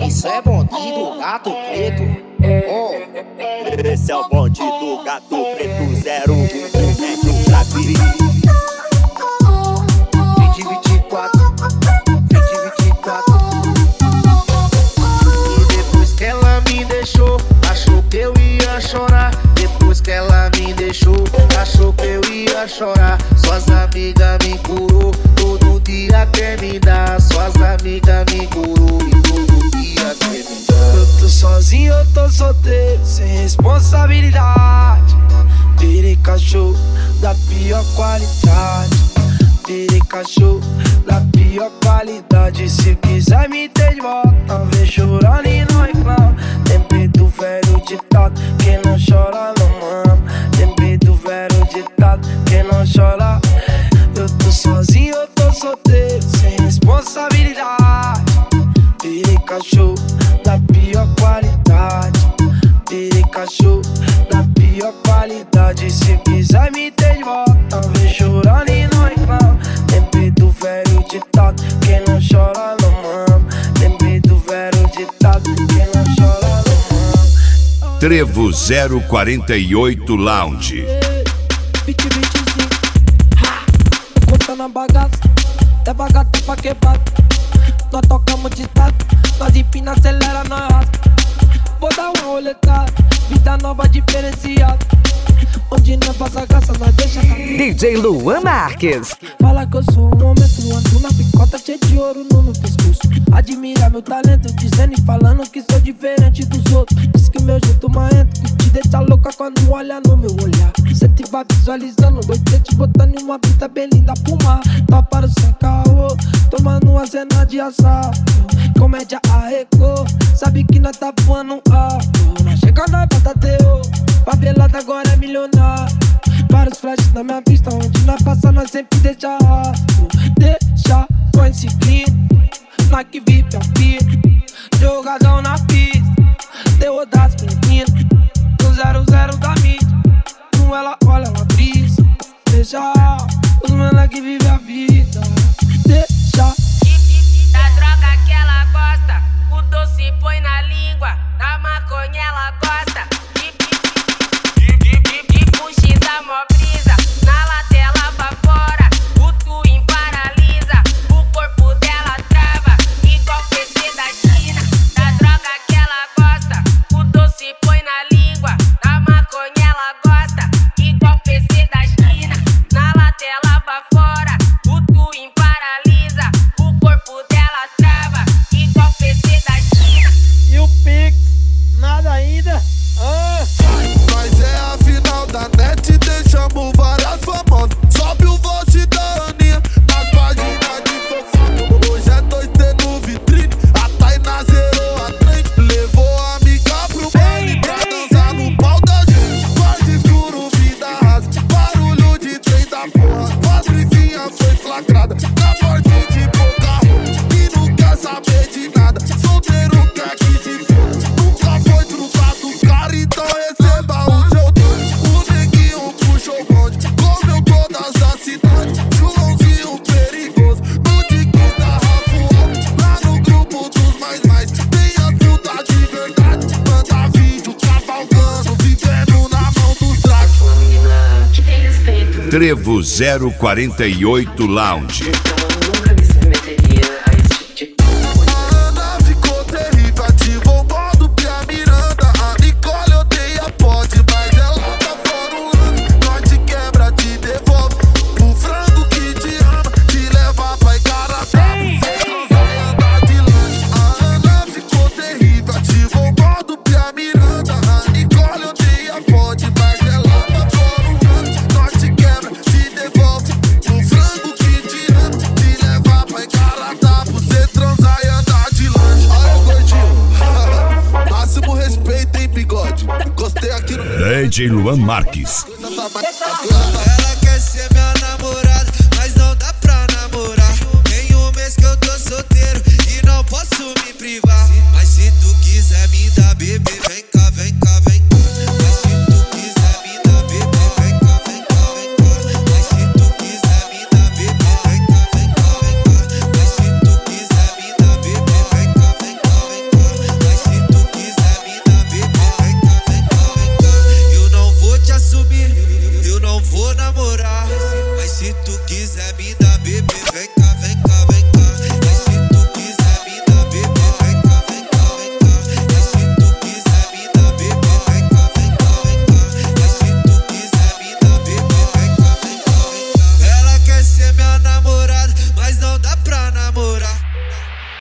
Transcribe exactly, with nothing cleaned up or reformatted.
Isso é bonde do gato preto. Oh. Esse é o bonde do gato preto zero um, entre um trafi. vinte, vinte e quatro, vinte, vinte e quatro. E depois que ela me deixou, achou que eu ia chorar. Depois que ela me deixou, achou que eu ia chorar. Suas amigas me curou, todo dia quer me dar. Suas amigas me curou e todo dia quer me dar. Eu tô sozinho, eu tô solteiro, sem responsabilidade. Virei cachorro da pior qualidade. Virei cachorro da pior qualidade. Se quiser me ter de volta, vem chorando e não reclama. Lembrei do velho ditado, quem não chora não ama. Lembrei do velho ditado, quem não chora. Eu tô sozinho, eu tô solteiro, sem responsabilidade. Virei cachorro da pior qualidade. Virei cachorro da pior qualidade. Se quiser me ter de volta, vem chorando e não reclama. Lembrei do velho ditado, quem não chora não ama. Lembrei do velho ditado, quem não chora não ama. Trevo zero quarenta e oito Lounge. vinte, vinte e cinco, tô contando a bagaça. Leva gato pra quebrar. Nós tocamos de estado, nós empina, acelera, nós raspa. Vou dar uma roletada, vida nova diferenciada. Onde não passa graça, nós deixa cair. D J Luan Marques. Fala que eu sou um momento, ando na picota cheio de ouro no meu pescoço. Admira meu talento, dizendo e falando que sou diferente dos outros. Diz que meu jeito marrento, que te deixa louca quando olha no meu olhar. Cê te vai visualizando, dois te botando em uma pista bem linda fumar. Tá para o sem caô, tomando uma cena de assalto. Comédia arrecou, sabe que nós tá voando alto. Nós chega na bata teu, favelada agora é milionário. Vários flashes na minha vista, onde nós passa nós sempre deixa rastro. Deixa com esse clean, nós que vive a vida. Jogadão na pista, deu das meninas. No zero zero da mídia, no ela olha, ela brisa. Deixa os moleque vive a vida. Deixa da droga que ela gosta, o doce põe na língua, da maconha ela gosta. E puxa da mó brisa, na latela pra fora, o twin paralisa, o corpo dela trava, igual P C da China. Da droga que ela gosta, o doce põe na língua, da maconha ela gosta, igual P C da China. Na latela pra fora, o twin paralisa, o corpo dela trava, igual P C da China. e o Pix, nada ainda. Ah. Nós é a final da net, deixamos várias famosas. Sobe o vote da Aninha nas páginas de fofoca. Hoje é dois T no vitrine, a Tainá zerou a trem. Levou a amiga pro baile pra dançar no pau da gente. Quarto escuro, vida rasa, barulho de trem da porra. Patricinha foi flagrada na porta de pouca roupa e não quer saber de nada. Solteiro quer que se for, nunca foi trocado cara, então receba o seu doce. O neguinho puxou o bonde, comeu todas as cidades. Joãozinho perigoso, no dique da Rafael. Lá no grupo dos mais mais, tem a puta de verdade. Manda vídeo cavalgando, vivendo na mão dos dragos. Que tem respeito. Trevo zero quarenta e oito Lounge. Então eu nunca me submeteria a esse tipo de coisa. A Ana ficou terrível, ativou o modo Pia Miranda. A Nicole odeia pode, mas ela tá fora um lance. Nós te quebra, te devolve o frango que te ama, te leva pra Igarapá. Sem transar e andar de lanche. A Ana ficou terrível, ativou o modo Pia Miranda. A Nicole odeia pode, mas ela tá fora um lance. Nós te quebra, te devolve o frango que te ama, te leva pra Igarapá. Você transar e andar de lanche. Olha o gordinho, máximo respeito, hein, bigode. Gostei aqui no D J Luan Marques. Ela quer ser minha namorada, mas não dá pra namorar. Tem um mês que eu tô solteiro e não posso me privar. Mas se tu quiser me dar bebê, vem cá, vem cá, vem cá. Mas se tu quiser me dar bebê, vem cá, vem cá, vem cá. Mas se tu quiser me dar bebê, vem cá, vem cá, vem cá. Mas se tu quiser me dar bebê, vem cá, vem cá, vem cá. vou namorar. Mas se tu quiser me dar bebê,